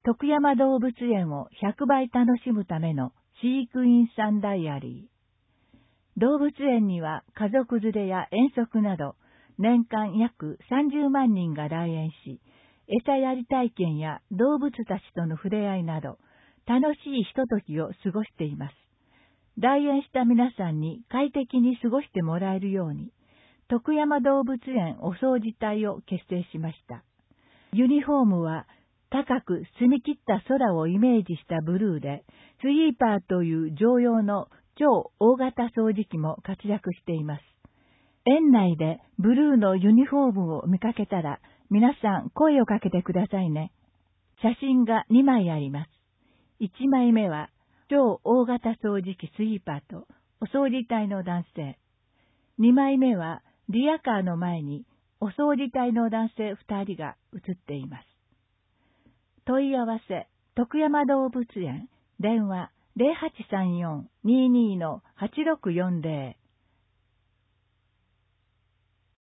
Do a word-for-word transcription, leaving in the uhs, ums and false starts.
徳山動物園をひゃくばい楽しむための飼育員さんダイアリー。動物園には家族連れや遠足など年間約さんじゅうまんにんが来園し、餌やり体験や動物たちとの触れ合いなど楽しいひとときを過ごしています。来園した皆さんに快適に過ごしてもらえるように、徳山動物園お掃除隊を結成しました。ユニフォームは高く澄み切った空をイメージしたブルーで、スイーパーという常用の超大型掃除機も活躍しています。園内でブルーのユニフォームを見かけたら、皆さん声をかけてくださいね。写真がにまいあります。いちまいめは超大型掃除機スイーパーとお掃除隊の男性。にまいめはリアカーの前にお掃除隊の男性ふたりが写っています。問い合わせ、徳山動物園、電話 ゼロはちさんよん にーにー はちろくよんゼロ